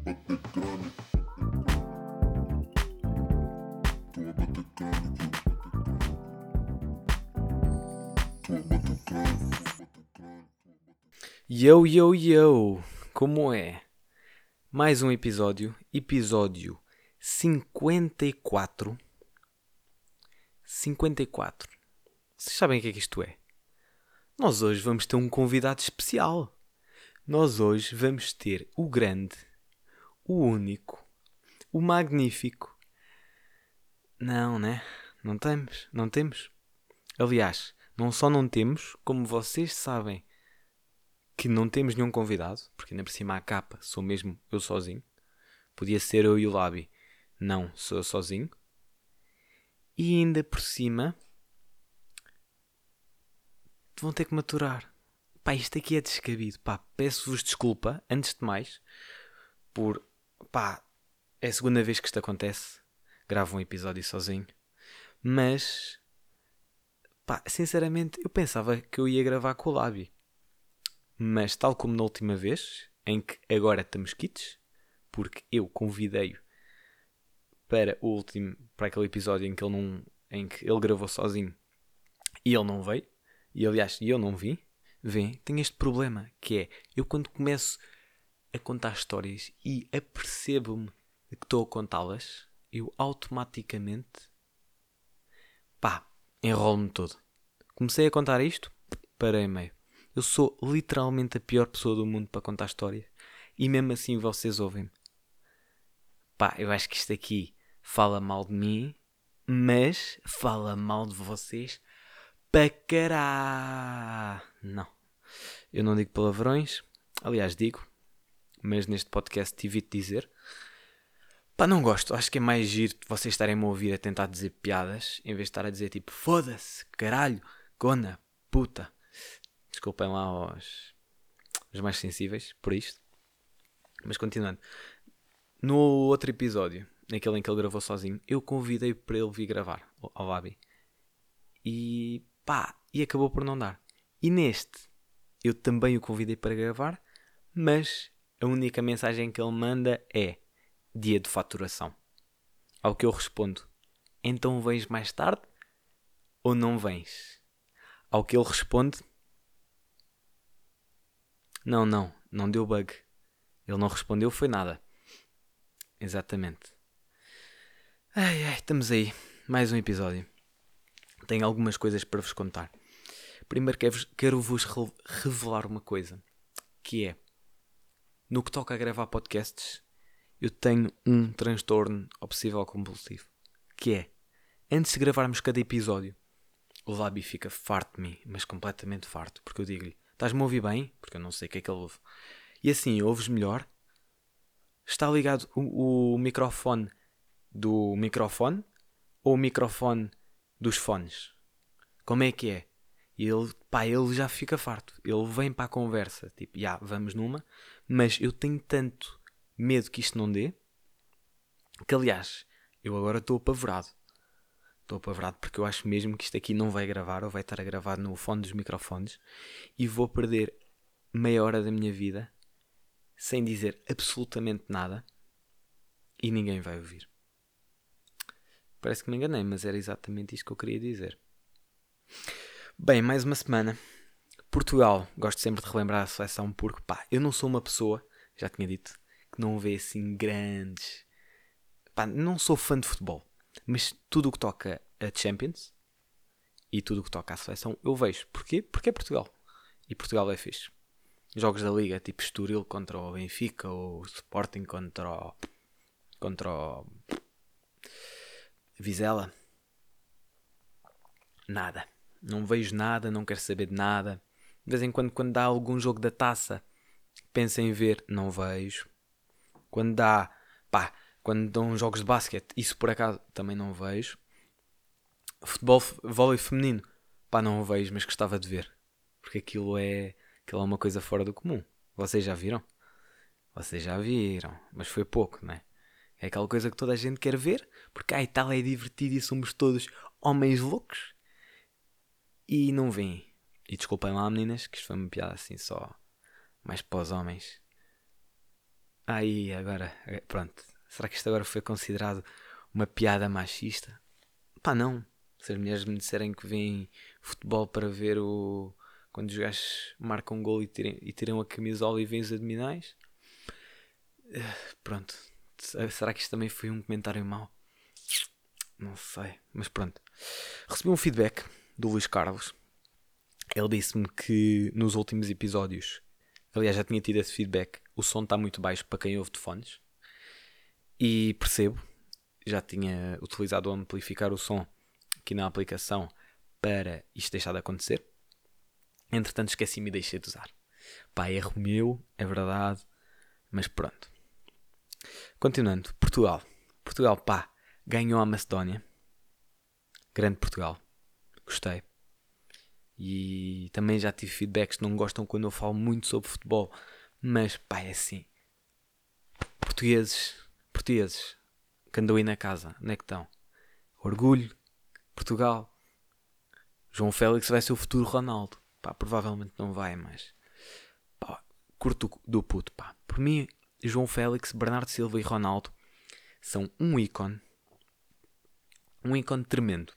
Yo, yo, yo! Como é? Mais um episódio 54. 54. Vocês sabem o que é que isto é? Nós hoje vamos ter um convidado especial. Nós hoje vamos ter o grande, o único, o magnífico. Não, né? Não temos. Aliás, não só não temos, como vocês sabem que não temos nenhum convidado, porque ainda por cima a capa sou mesmo eu sozinho. Podia ser eu e o Labi. Não, sou eu sozinho. E ainda por cima vão ter que maturar. Pá, isto aqui é descabido. Pá, peço-vos desculpa, antes de mais, por... Pá, é a segunda vez que isto acontece. Gravo um episódio sozinho. Mas... Pá, sinceramente, eu pensava que eu ia gravar com o Labi. Mas tal como na última vez, em que agora estamos quites, porque eu convidei-o para aquele episódio em que ele gravou sozinho e ele não veio, e aliás eu não vim, tenho este problema, que é, eu quando começo a contar histórias e apercebo-me de que estou a contá-las, eu automaticamente, enrolo-me todo. Comecei a contar isto, parei meio. Eu sou literalmente a pior pessoa do mundo para contar histórias. E mesmo assim vocês ouvem-me. Eu acho que isto aqui fala mal de mim, mas fala mal de vocês para caralho. Não. Eu não digo palavrões. Aliás, digo. Mas neste podcast evito dizer. Não gosto. Acho que é mais giro vocês estarem-me a ouvir a tentar dizer piadas, em vez de estar a dizer tipo foda-se, caralho, gona, puta. Desculpem lá os mais sensíveis por isto. Mas continuando. No outro episódio, naquele em que ele gravou sozinho, eu convidei para ele vir gravar ao Labi. E acabou por não dar. E neste, eu também o convidei para gravar, mas a única mensagem que ele manda é dia de faturação. Ao que eu respondo, então vens mais tarde ou não vens? Ao que ele responde, não deu bug. Ele não respondeu, foi nada. Exatamente. Estamos aí. Mais um episódio. Tenho algumas coisas para vos contar. Primeiro quero-vos revelar uma coisa. Que é, no que toca a gravar podcasts, eu tenho um transtorno obsessivo compulsivo. Que é, antes de gravarmos cada episódio, o Labi fica farto de mim, mas completamente farto. Porque eu digo-lhe, estás-me a ouvir bem? Porque eu não sei o que é que ele ouve. E assim, ouves melhor? Está ligado o microfone do microfone ou o microfone dos fones? Como é que é? E ele já fica farto. Ele vem para a conversa, tipo, vamos numa, mas eu tenho tanto medo que isto não dê, que aliás, eu agora estou apavorado. Estou apavorado porque eu acho mesmo que isto aqui não vai gravar, ou vai estar a gravar no fone dos microfones, e vou perder meia hora da minha vida sem dizer absolutamente nada e ninguém vai ouvir. Parece que me enganei, mas era exatamente isto que eu queria dizer. Bem, mais uma semana. Portugal, gosto sempre de relembrar a seleção porque, eu não sou uma pessoa, já tinha dito, que não vê assim grandes... não sou fã de futebol, mas tudo o que toca a Champions e tudo o que toca à seleção eu vejo. Porquê? Porque é Portugal. E Portugal é fixe. Jogos da Liga, tipo Estoril contra o Benfica ou Sporting contra o Vizela. Nada. Não vejo nada, não quero saber de nada. De vez em quando dá algum jogo da taça, penso em ver, não vejo. Quando dão jogos de basquete, isso por acaso também não vejo. Futebol, vôlei feminino, não vejo, mas gostava de ver. Porque aquilo é uma coisa fora do comum. Vocês já viram? Vocês já viram, mas foi pouco, não é? É aquela coisa que toda a gente quer ver, porque e tal é divertido e somos todos homens loucos. E não vêm. E desculpem lá, meninas, que isto foi uma piada assim só mais para os homens. Aí, agora, pronto. Será que isto agora foi considerado uma piada machista? Pá, não. Se as mulheres me disserem que vêm futebol para ver o... quando os gajos marcam um gol e tiram a camisola e vêm os abdominais, pronto. Será que isto também foi um comentário mau? Não sei, mas pronto. Recebi um feedback do Luís Carlos. Ele disse-me que nos últimos episódios, aliás já tinha tido esse feedback, o som está muito baixo para quem ouve de fones. E percebo, já tinha utilizado o amplificar o som aqui na aplicação para isto deixar de acontecer. Entretanto esqueci-me e deixei de usar. Pá, erro meu, é verdade, mas pronto. Continuando, Portugal. Portugal, pá, ganhou a Macedónia. Grande Portugal. Gostei. E também já tive feedbacks que não gostam quando eu falo muito sobre futebol. Mas, pá, é assim. Portugueses, que andam aí na casa, onde é que estão? Orgulho, Portugal. João Félix vai ser o futuro Ronaldo. Pá, provavelmente não vai, mas... pá, curto do puto, pá. Por mim, João Félix, Bernardo Silva e Ronaldo são um ícone. Um ícone tremendo.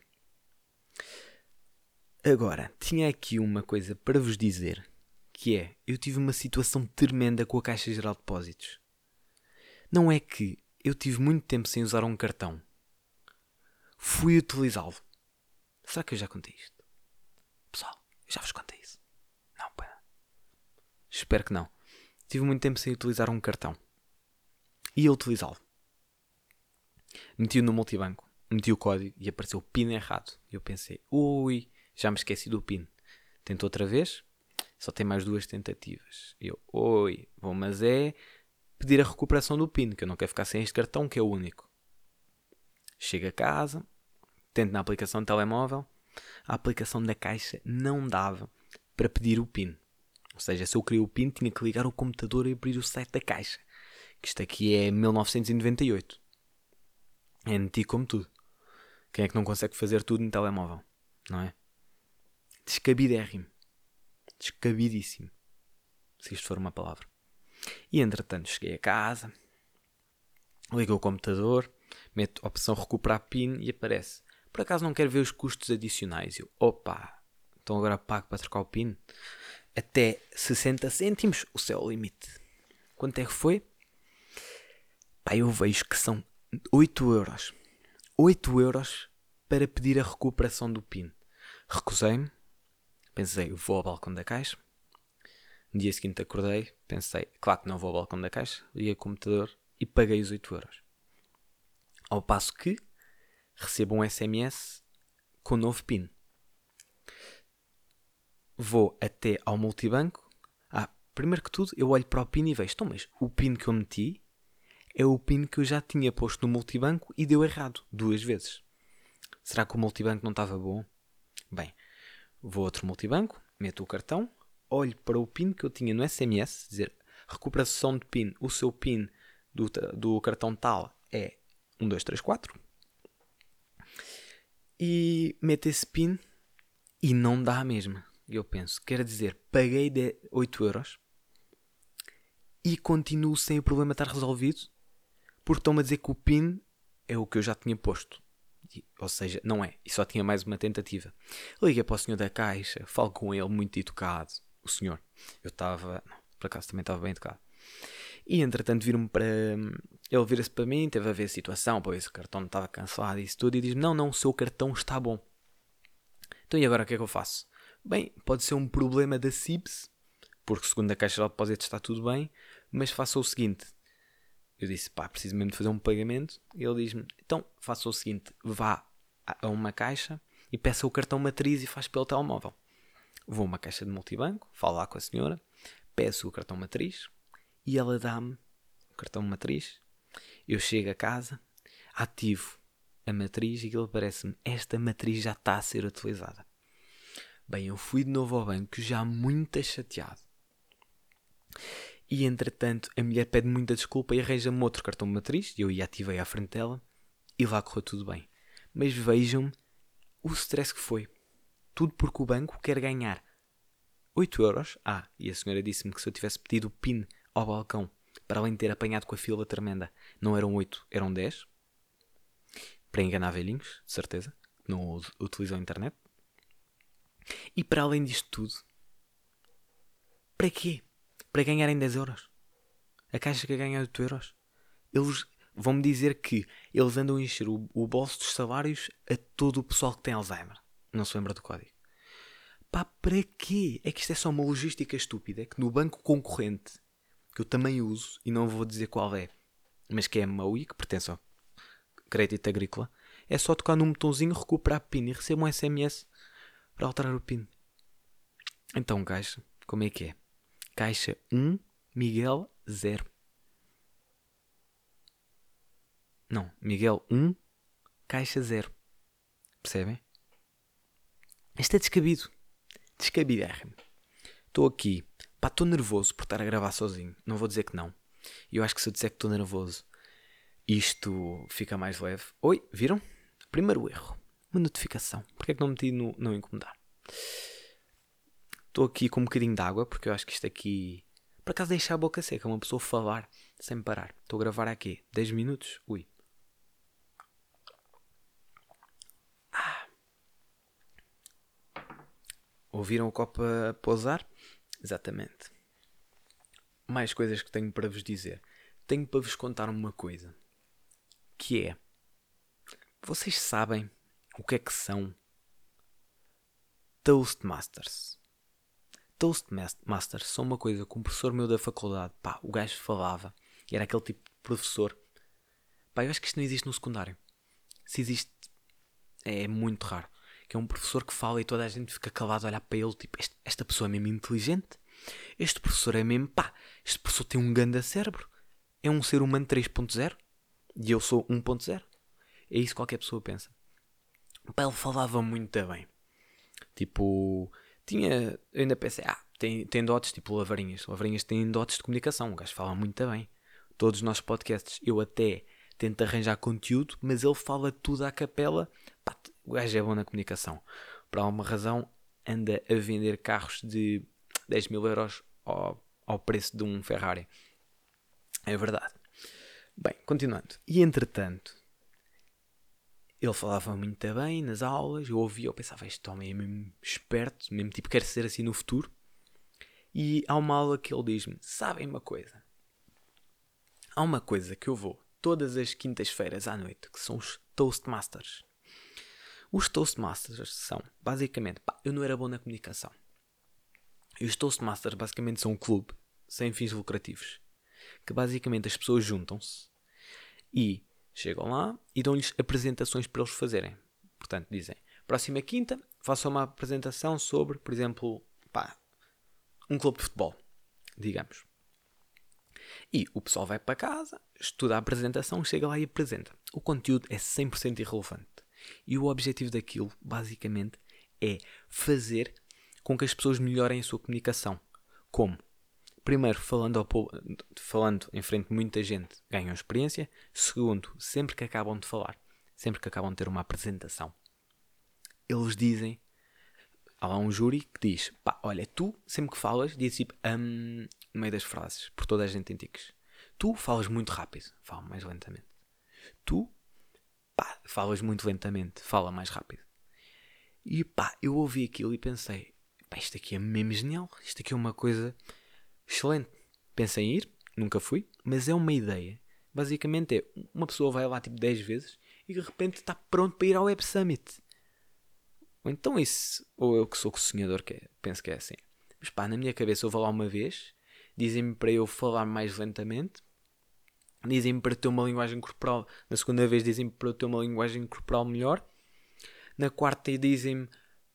Agora, tinha aqui uma coisa para vos dizer, que é, eu tive uma situação tremenda com a Caixa Geral de Depósitos. Não é que eu tive muito tempo sem usar um cartão. Fui utilizá-lo. Será que eu já contei isto? Pessoal, eu já vos contei isso. Não, pá. Espero que não. Tive muito tempo sem utilizar um cartão. Ia utilizá-lo. Meti-o no multibanco. Meti o código e apareceu o PIN errado. E eu pensei, ui, já me esqueci do PIN. Tento outra vez. Só tem mais 2 tentativas. E eu, oi, bom, mas é pedir a recuperação do PIN, que eu não quero ficar sem este cartão, que é o único. Chego a casa, tento na aplicação de telemóvel, a aplicação da Caixa não dava para pedir o PIN. Ou seja, se eu queria o PIN, tinha que ligar o computador e abrir o site da Caixa. Que isto aqui é 1998. É antigo como tudo. Quem é que não consegue fazer tudo no telemóvel? Não é? Descabidérrimo. Descabidíssimo. Se isto for uma palavra. E entretanto cheguei a casa, ligo o computador, meto a opção recuperar PIN e aparece. Por acaso não quero ver os custos adicionais? Eu, opa, então agora pago para trocar o PIN? Até 60 cêntimos, o céu é o limite. Quanto é que foi? Pá, eu vejo que são 8 euros. 8 euros para pedir a recuperação do PIN. Recusei-me. Pensei, vou ao balcão da Caixa. No dia seguinte acordei, pensei, claro que não vou ao balcão da Caixa, liguei o computador e paguei os 8 euros. Ao passo que recebo um SMS com o novo PIN. Vou até ao multibanco. Primeiro que tudo, eu olho para o PIN e vejo, então, mas o PIN que eu meti é o PIN que eu já tinha posto no multibanco e deu errado 2 vezes. Será que o multibanco não estava bom? Bem, vou a outro multibanco, meto o cartão, olho para o PIN que eu tinha no SMS, dizer recuperação de PIN, o seu PIN do cartão tal é 1234, e meto esse PIN e não dá a mesma. Eu penso, quer dizer, paguei de 8 euros e continuo sem o problema estar resolvido, porque estão-me a dizer que o PIN é o que eu já tinha posto. Ou seja, não é. E só tinha mais uma tentativa. Liguei para o senhor da Caixa, falo com ele, muito educado. O senhor. Eu estava... por acaso também estava bem educado. E entretanto viram-me para... ele vira-se para mim, teve a ver a situação, pois o cartão estava cancelado e isso tudo, e diz, não, o seu cartão está bom. Então e agora o que é que eu faço? Bem, pode ser um problema da CIBS, porque segundo a Caixa de Depósitos está tudo bem, mas faça o seguinte... Eu disse, preciso mesmo de fazer um pagamento. E ele diz-me, então faça o seguinte, vá a uma caixa e peça o cartão matriz e faz pelo telemóvel. Vou a uma caixa de multibanco, falo lá com a senhora, peço o cartão matriz e ela dá-me o cartão matriz. Eu chego a casa, ativo a matriz e aquilo parece-me, esta matriz já está a ser utilizada. Bem, eu fui de novo ao banco já muito chateado. E entretanto a mulher pede muita desculpa e arranja-me outro cartão matriz. E eu ativei à frente dela e lá correu tudo bem. Mas vejam o stress que foi. Tudo porque o banco quer ganhar 8 euros. E a senhora disse-me que se eu tivesse pedido o PIN ao balcão para além de ter apanhado com a fila tremenda, não eram 8, eram 10. Para enganar velhinhos, de certeza, que não utilizam a internet. E para além disto tudo, para quê? Para ganharem 10 euros. A caixa que ganha 8 euros. Eles vão-me dizer que eles andam a encher o bolso dos salários a todo o pessoal que tem Alzheimer. Não se lembra do código. Pá, para quê? É que isto é só uma logística estúpida que no banco concorrente, que eu também uso, e não vou dizer qual é, mas que é mau e que pertence ao Crédito Agrícola, é só tocar num botãozinho, recuperar a PIN e receber um SMS para alterar o PIN. Então, caixa, como é que é? Caixa 1, Miguel 0. Não, Miguel 1, caixa 0. Percebem? Isto é descabido. Descabidérrimo. Estou aqui. Pá, estou nervoso por estar a gravar sozinho. Não vou dizer que não. E eu acho que se eu disser que estou nervoso, isto fica mais leve. Oi, viram? Primeiro erro. Uma notificação. Porquê é que não meti no não incomodar? Estou aqui com um bocadinho de água, porque eu acho que isto aqui... Por acaso deixa a boca seca, uma pessoa falar sem parar. Estou a gravar aqui 10 minutos. Ui. Ouviram o copo a pousar? Exatamente. Mais coisas que tenho para vos dizer. Tenho para vos contar uma coisa. Que é... Vocês sabem o que é que são Toastmasters? Toastmasters são uma coisa que um professor meu da faculdade, pá, o gajo falava, e era aquele tipo de professor. Pá, eu acho que isto não existe no secundário. Se existe, é muito raro. Que é um professor que fala e toda a gente fica calado a olhar para ele, tipo, esta pessoa é mesmo inteligente. Este professor é mesmo, pá, este professor tem um ganda cérebro. É um ser humano 3.0 e eu sou 1.0. É isso que qualquer pessoa pensa. Pá, ele falava muito bem. Tipo, eu ainda pensei, tem dotes, tipo Lavrinhas. Lavrinhas tem dotes de comunicação, o gajo fala muito bem. Todos os nossos podcasts, eu até tento arranjar conteúdo, mas ele fala tudo à capela. Pá, o gajo é bom na comunicação. Por alguma razão, anda a vender carros de 10 mil euros ao preço de um Ferrari. É verdade. Bem, continuando. E entretanto, ele falava muito bem nas aulas, eu ouvia, eu pensava, este homem é mesmo esperto, mesmo tipo, quer ser assim no futuro. E há uma aula que ele diz-me, sabem uma coisa? Há uma coisa que eu vou todas as quintas-feiras à noite, que são os Toastmasters. Os Toastmasters são, basicamente, pá, eu não era bom na comunicação. E os Toastmasters basicamente são um clube, sem fins lucrativos, que basicamente as pessoas juntam-se e chegam lá e dão-lhes apresentações para eles fazerem. Portanto, dizem, próxima quinta, façam uma apresentação sobre, por exemplo, pá, um clube de futebol, digamos. E o pessoal vai para casa, estuda a apresentação, chega lá e apresenta. O conteúdo é 100% irrelevante. E o objetivo daquilo, basicamente, é fazer com que as pessoas melhorem a sua comunicação. Como? Primeiro, falando em frente de muita gente, ganham experiência. Segundo, sempre que acabam de falar, sempre que acabam de ter uma apresentação, eles dizem, há lá um júri que diz, pá, olha, tu sempre que falas, diz tipo, no meio das frases, por toda a gente tem tiques. Tu falas muito rápido, fala mais lentamente. Tu, pá, falas muito lentamente, fala mais rápido. E pá, eu ouvi aquilo e pensei, pá, isto aqui é mesmo genial, isto aqui é uma coisa excelente. Pensei em ir, nunca fui, mas é uma ideia. Basicamente é, uma pessoa vai lá tipo 10 vezes e de repente está pronto para ir ao Web Summit. Ou então isso, ou eu que sou sonhador, penso que é assim. Mas pá, na minha cabeça eu vou lá uma vez, dizem-me para eu falar mais lentamente, dizem-me para ter uma linguagem corporal, na segunda vez dizem-me para eu ter uma linguagem corporal melhor, na quarta dizem-me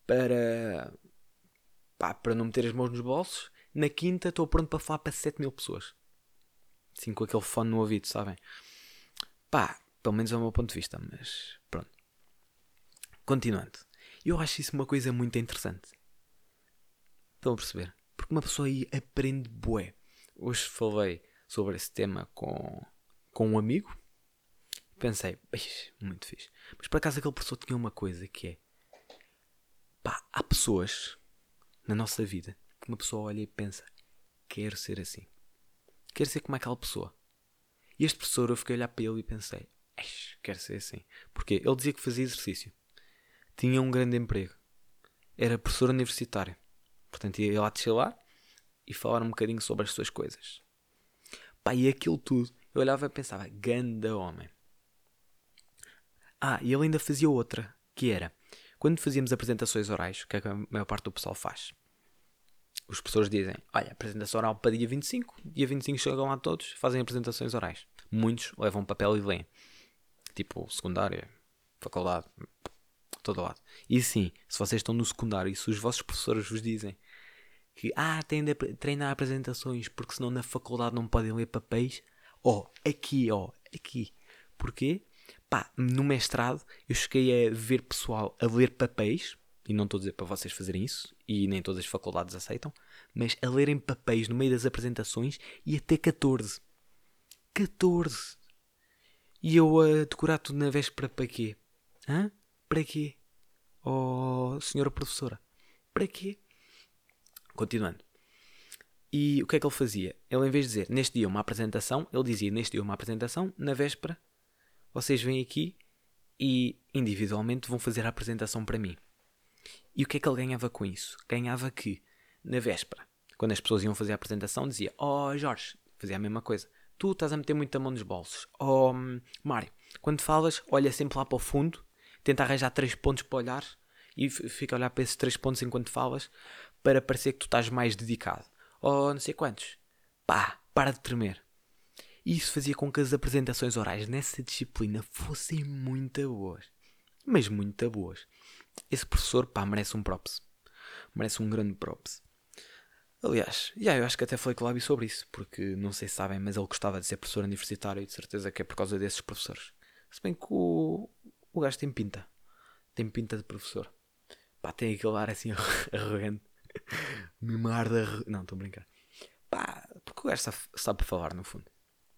para não meter as mãos nos bolsos, na quinta estou pronto para falar para 7 mil pessoas. Assim com aquele fone no ouvido, sabem? Pá, pelo menos é o meu ponto de vista, mas pronto. Continuando. Eu acho isso uma coisa muito interessante. Estão a perceber? Porque uma pessoa aí aprende bué. Hoje falei sobre esse tema com um amigo. Pensei, muito fixe. Mas por acaso aquele professor tinha uma coisa que é... Pá, há pessoas na nossa vida que uma pessoa olha e pensa, quero ser assim. quero ser como aquela pessoa. E este professor, eu fiquei a olhar para ele e pensei, quero ser assim. Porque ele dizia que fazia exercício. Tinha um grande emprego. Era professor universitário. Portanto, ia lá descer lá e falar um bocadinho sobre as suas coisas. Pá, e aquilo tudo, eu olhava e pensava, ganda homem. E ele ainda fazia outra, que era, quando fazíamos apresentações orais, que é que a maior parte do pessoal faz, os professores dizem, olha, apresentação oral para dia 25, dia 25 chegam lá todos, fazem apresentações orais. Muitos levam papel e leem. Tipo, secundária, faculdade, todo lado. E sim, se vocês estão no secundário e se os vossos professores vos dizem que têm de treinar apresentações porque senão na faculdade não podem ler papéis, aqui. Porquê? Pá, no mestrado eu cheguei a ver pessoal a ler papéis, e não estou a dizer para vocês fazerem isso, e nem todas as faculdades aceitam, mas a lerem papéis no meio das apresentações e até 14. 14! E eu a decorar tudo na véspera para quê? Para quê? Oh, senhora professora, para quê? Continuando. E o que é que ele fazia? Ele, em vez de dizer neste dia uma apresentação, ele dizia neste dia uma apresentação, na véspera vocês vêm aqui e individualmente vão fazer a apresentação para mim. E o que é que ele ganhava com isso? Ganhava que, na véspera, quando as pessoas iam fazer a apresentação, dizia: Jorge, fazia a mesma coisa. Tu estás a meter muita mão nos bolsos. Mário, quando falas, olha sempre lá para o fundo, tenta arranjar 3 pontos para olhar e fica a olhar para esses 3 pontos enquanto falas para parecer que tu estás mais dedicado. Não sei quantos. Para de tremer. E isso fazia com que as apresentações orais nessa disciplina fossem muito boas. Mas muito boas. Esse professor, merece um props. Merece um grande props. Aliás, eu acho que até falei com o Labi sobre isso, porque não sei se sabem, mas ele gostava de ser professor universitário e de certeza que é por causa desses professores. Se bem que o gajo tem pinta. Tem pinta de professor. Tem aquele ar assim arrogante. Mimar de arrogante. Não, estou a brincar. Porque o gajo sabe falar no fundo.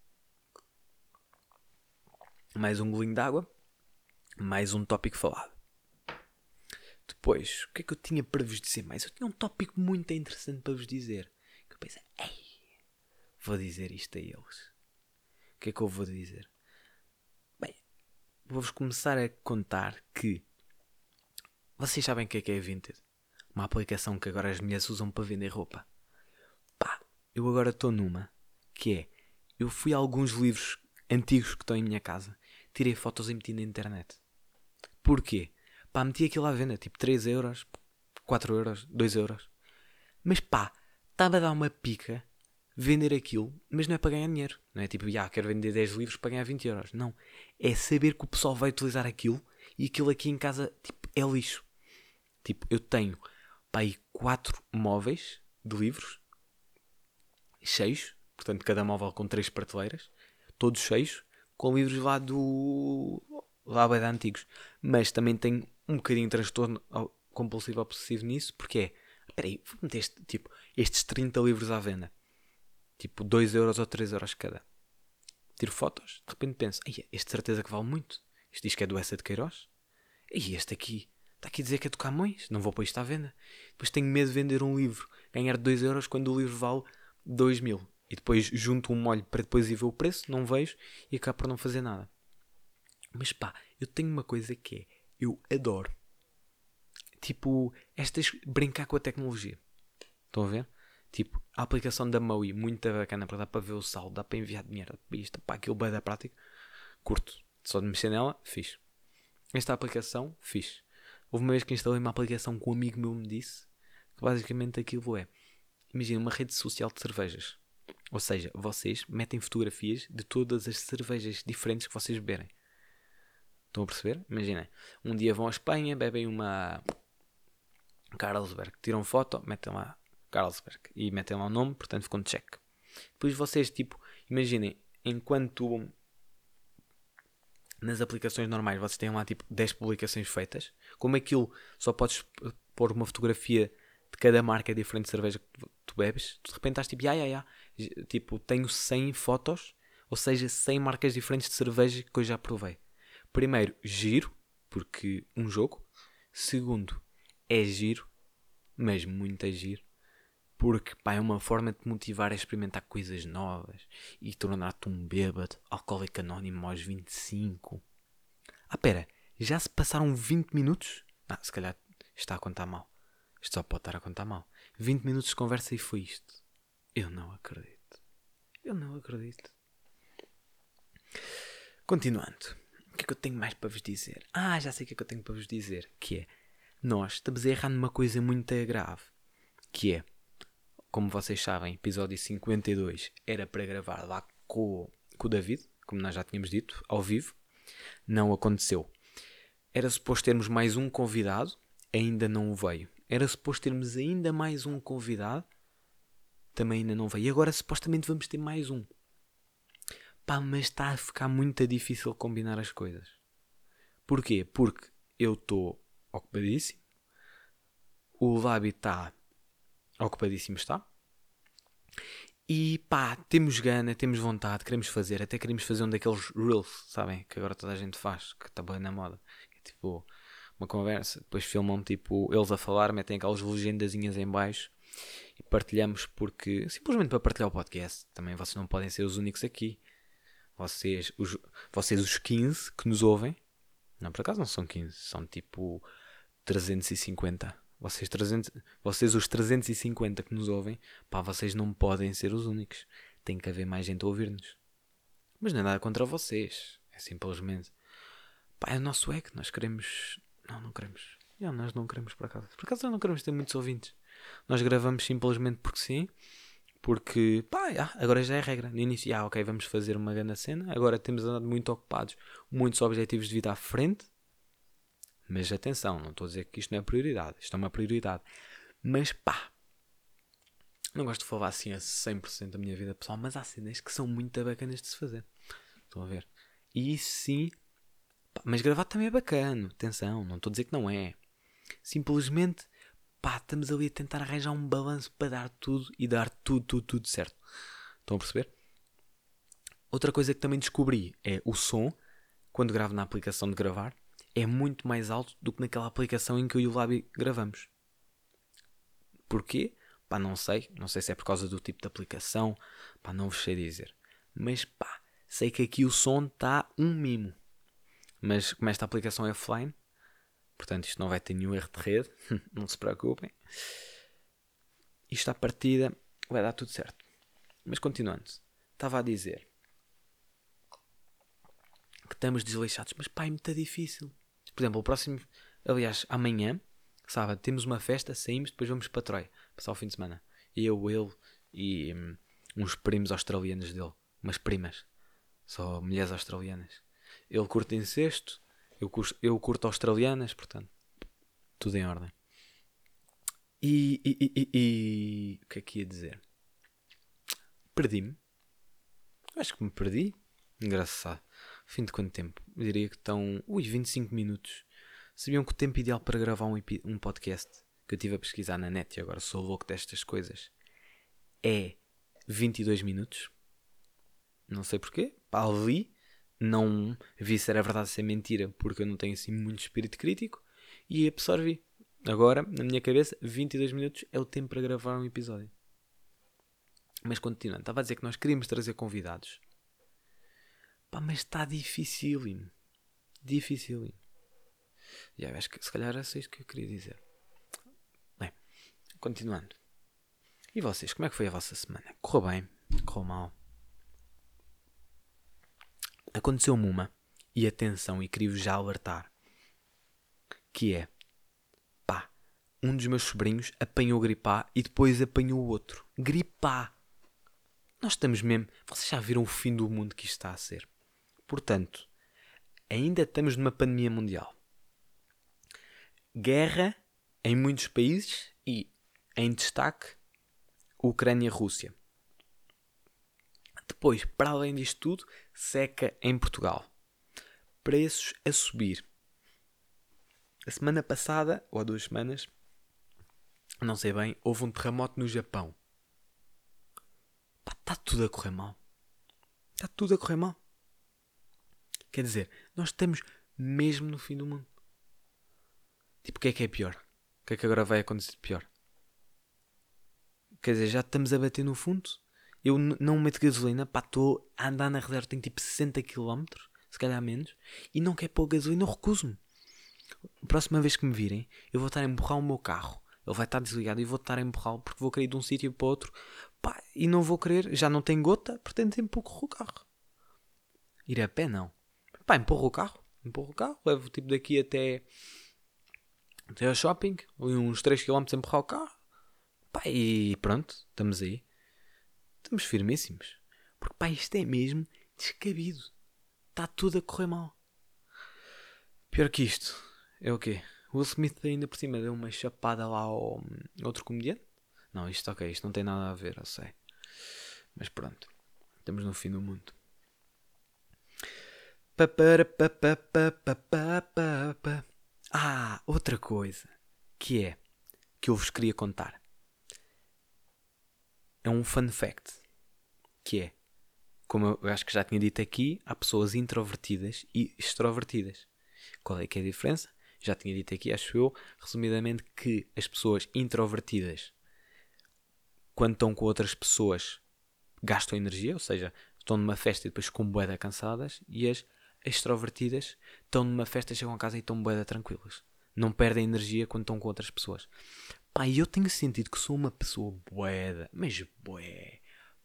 Mais um golinho de água. Mais um tópico falado. Depois, o que é que eu tinha para vos dizer mais? Eu tinha um tópico muito interessante para vos dizer. Que eu pensei, vou dizer isto a eles. O que é que eu vou dizer? Bem, vou-vos começar a contar que vocês sabem o que é a Vinted? Uma aplicação que agora as mulheres usam para vender roupa. Eu agora estou numa, que é, eu fui a alguns livros antigos que estão em minha casa, tirei fotos e meti na internet. Porquê? Meti aquilo à venda, tipo 3 euros, 4 euros, 2 euros. Mas estava a dar uma pica vender aquilo, mas não é para ganhar dinheiro. Não é tipo, quero vender 10 livros para ganhar 20 euros. Não. É saber que o pessoal vai utilizar aquilo e aquilo aqui em casa, tipo, é lixo. Tipo, eu tenho, aí 4 móveis de livros cheios, portanto cada móvel com 3 prateleiras, todos cheios, com livros lá bem antigos. Mas também tenho um bocadinho de transtorno compulsivo obsessivo nisso, porque espera aí, vou meter estes 30 livros à venda, tipo 2 euros ou 3 euros cada. Tiro fotos, de repente penso, este de certeza que vale muito, este diz que é do Essa de Queiroz, e este aqui está aqui a dizer que é do Camões, não vou pôr isto à venda. Depois tenho medo de vender um livro, ganhar 2 euros quando o livro vale 2.000. E depois junto um molho para depois ir ver o preço, não vejo e acabo por não fazer nada. Mas eu tenho uma coisa que é, eu adoro. Tipo, brincar com a tecnologia. Estão a ver? Tipo, a aplicação da Maui, muito bacana, para dar para ver o saldo, dá para enviar dinheiro, isto, aquilo bem da prática. Curto. Só de mexer nela, fixe. Esta aplicação, fixe. Houve uma vez que instalei uma aplicação que um amigo meu me disse, que basicamente aquilo é, imagina uma rede social de cervejas. Ou seja, vocês metem fotografias de todas as cervejas diferentes que vocês beberem. Estão a perceber? Imaginem. Um dia vão à Espanha, bebem uma Carlsberg. Tiram foto, metem lá Carlsberg. E metem lá o nome, portanto ficam de check. Depois vocês, imaginem, enquanto nas aplicações normais vocês têm lá 10 publicações feitas. Como aquilo só podes pôr uma fotografia de cada marca diferente de cerveja que tu bebes, tu de repente estás tenho 100 fotos, ou seja, 100 marcas diferentes de cerveja que eu já provei. Primeiro, giro, porque um jogo. Segundo, é giro, mas muito é giro, Porque, pá, é uma forma de te motivar a experimentar coisas novas e tornar-te um bêbado, alcoólico anónimo aos 25. Ah, pera, já se passaram 20 minutos? Ah, se calhar está a contar mal. Isto só pode estar a contar mal. 20 minutos de conversa e foi isto. Eu não acredito. Eu não acredito. Continuando. O que é que eu tenho mais para vos dizer? Ah, já sei o que é que eu tenho para vos dizer. Que é, nós estamos a errar numa coisa muito grave. Que é, como vocês sabem, episódio 52 era para gravar lá com o David, como nós já tínhamos dito, ao vivo. Não aconteceu. Era suposto termos mais um convidado, ainda não veio. Era suposto termos ainda mais um convidado, também ainda não veio. E agora supostamente vamos ter mais um. Pá, mas está a ficar muito difícil combinar as coisas. Porquê? Porque eu estou ocupadíssimo, o Labi está ocupadíssimo, está. E pá, temos gana, temos vontade, queremos fazer, até queremos fazer um daqueles reels, sabem? Que agora toda a gente faz, que está bem na moda. É tipo uma conversa, depois filmam tipo eles a falar, metem aquelas legendazinhas em baixo e partilhamos porque, simplesmente para partilhar o podcast. Também vocês não podem ser os únicos aqui. Vocês os 15 que nos ouvem, não, por acaso não são 15, são tipo 350. Vocês os 350 que nos ouvem, pá, vocês não podem ser os únicos. Tem que haver mais gente a ouvir-nos. Mas não é nada contra vocês. É simplesmente, pá, é o nosso ego. Nós queremos... Não queremos. Nós não queremos por acaso. Por acaso não queremos ter muitos ouvintes. Nós gravamos simplesmente porque sim. Porque, pá, agora já é regra. No início, ok, vamos fazer uma grande cena. Agora temos andado muito ocupados. Muitos objetivos de vida à frente. Mas atenção, não estou a dizer que isto não é prioridade. Isto é uma prioridade. Mas pá, não gosto de falar assim a 100% da minha vida pessoal, mas há cenas que são muito bacanas de se fazer. Estão a ver? E isso sim, pá, mas gravar também é bacana. Atenção, não estou a dizer que não é. Simplesmente, pá, estamos ali a tentar arranjar um balanço para dar tudo e dar tudo certo. Estão a perceber? Outra coisa que também descobri é o som, quando gravo na aplicação de gravar, é muito mais alto do que naquela aplicação em que eu e o Labi gravamos. Porquê? Pá, não sei. Não sei se é por causa do tipo de aplicação. Pá, não vos sei dizer. Mas pá, sei que aqui o som está um mimo. Mas como esta aplicação é offline, portanto isto não vai ter nenhum erro de rede. Não se preocupem. Isto à partida vai dar tudo certo. Mas continuando. Estava a dizer que estamos desleixados. Mas pá, é muito difícil. Por exemplo, o próximo... Aliás, amanhã, sábado, temos uma festa, saímos, depois vamos para Troia. Passar o fim de semana. Eu, ele e uns primos australianos dele. Umas primas. Só mulheres australianas. Ele curte incesto. Eu curto australianas, portanto. Tudo em ordem. E o que é que ia dizer? Perdi-me. Acho que me perdi. Engraçado. Fim de quanto tempo? Eu diria que estão... 25 minutos. Sabiam que o tempo ideal para gravar um podcast, que eu estive a pesquisar na net e agora sou louco destas coisas, é 22 minutos? Não sei porquê. Pá, ali. Não vi se era verdade ou se é mentira, porque eu não tenho assim muito espírito crítico. E absorvi. Agora, na minha cabeça, 22 minutos é o tempo para gravar um episódio. Mas continuando, estava a dizer que nós queríamos trazer convidados. Pá, mas está dificílimo. Dificílimo. E eu acho que se calhar era isso que eu queria dizer. Bem, continuando. E vocês, como é que foi a vossa semana? Correu bem? Correu mal? Aconteceu-me uma, e atenção, e queria-vos já alertar, que é, pá, um dos meus sobrinhos apanhou gripá e depois apanhou o outro. Gripá! Nós estamos mesmo... Vocês já viram o fim do mundo que isto está a ser? Portanto, ainda estamos numa pandemia mundial. Guerra em muitos países e, em destaque, Ucrânia-Rússia. Depois, para além disto tudo, seca em Portugal. Preços a subir. A semana passada, ou há 2 semanas, não sei bem, houve um terremoto no Japão. Pá, está tudo a correr mal. Está tudo a correr mal. Quer dizer, nós estamos mesmo no fim do mundo. Tipo, o que é pior? O que é que agora vai acontecer de pior? quer dizer, já estamos a bater no fundo. Eu não meto gasolina, pá, estou a andar na reserva, tenho tipo 60 km, se calhar menos, e não quero pôr gasolina, eu recuso-me. A próxima vez que me virem, eu vou estar a empurrar o meu carro. Ele vai estar desligado e vou estar a empurrá-lo porque vou querer ir de um sítio para outro. Pá, e não vou querer, já não tem gota, portanto empurro o carro. Ir a pé não. Pá, empurro o carro, levo tipo daqui até ao shopping, uns 3 km a empurrar o carro. Pá, e pronto, estamos aí. Estamos firmíssimos. Porque pá, isto é mesmo descabido. Está tudo a correr mal. Pior que isto, é o quê? O Will Smith ainda por cima deu uma chapada lá ao outro comediante. Não, isto ok, isto não tem nada a ver, eu sei. Mas pronto, estamos no fim do mundo. Ah, outra coisa que eu vos queria contar. É um fun fact. Que é, como eu acho que já tinha dito aqui, há pessoas introvertidas e extrovertidas. Qual é que é a diferença? Já tinha dito aqui, acho eu, resumidamente, que as pessoas introvertidas, quando estão com outras pessoas, gastam energia, ou seja, estão numa festa e depois com bué cansadas, e as extrovertidas estão numa festa, chegam a casa e estão bué tranquilas. Não perdem energia quando estão com outras pessoas. Pá, e eu tenho sentido que sou uma pessoa bué, mas bué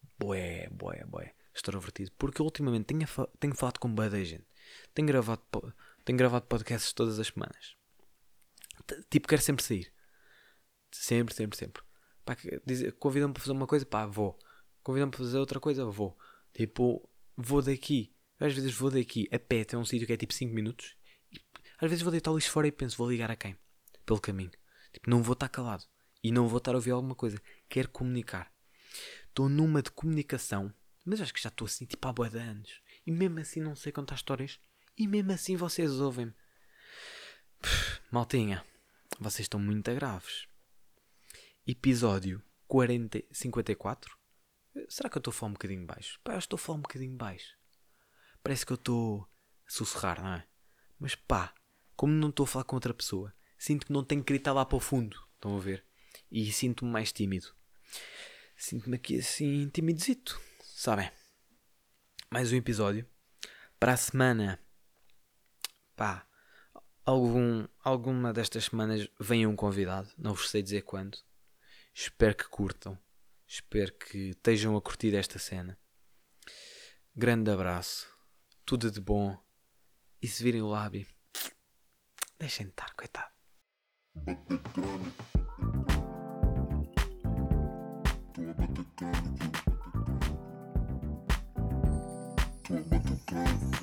extrovertido, porque eu ultimamente tenho falado com bué da gente. Tenho gravado podcasts todas as semanas. Tipo, quero sempre sair. Sempre. Pá, convidam-me para fazer uma coisa, pá, vou. Convidam-me para fazer outra coisa, vou. Tipo, vou daqui. Às vezes vou daqui a pé até um sítio que é tipo 5 minutos. Às vezes vou deitar o lixo fora e penso, vou ligar a quem? Pelo caminho. Tipo, não vou estar calado. E não vou estar a ouvir alguma coisa. Quero comunicar. Estou numa de comunicação. Mas acho que já estou assim, tipo, há bué de anos. E mesmo assim não sei contar histórias. E mesmo assim vocês ouvem-me. Maltinha, vocês estão muito graves. Episódio 54. Será que eu estou a falar um bocadinho baixo? Pá, eu estou a falar um bocadinho baixo. Parece que eu estou a sussurrar, não é? Mas pá, como não estou a falar com outra pessoa, sinto que não tenho que gritar lá para o fundo. Estão a ver? E sinto-me mais tímido. Sinto-me aqui assim, timidezito. Sabem? Mais um episódio. Para a semana, pá, alguma destas semanas vem um convidado. Não vos sei dizer quando. Espero que curtam. Espero que estejam a curtir esta cena. Grande abraço. Tudo de bom. E se virem o lábio, deixem de estar, coitado. Tô a bater crânio.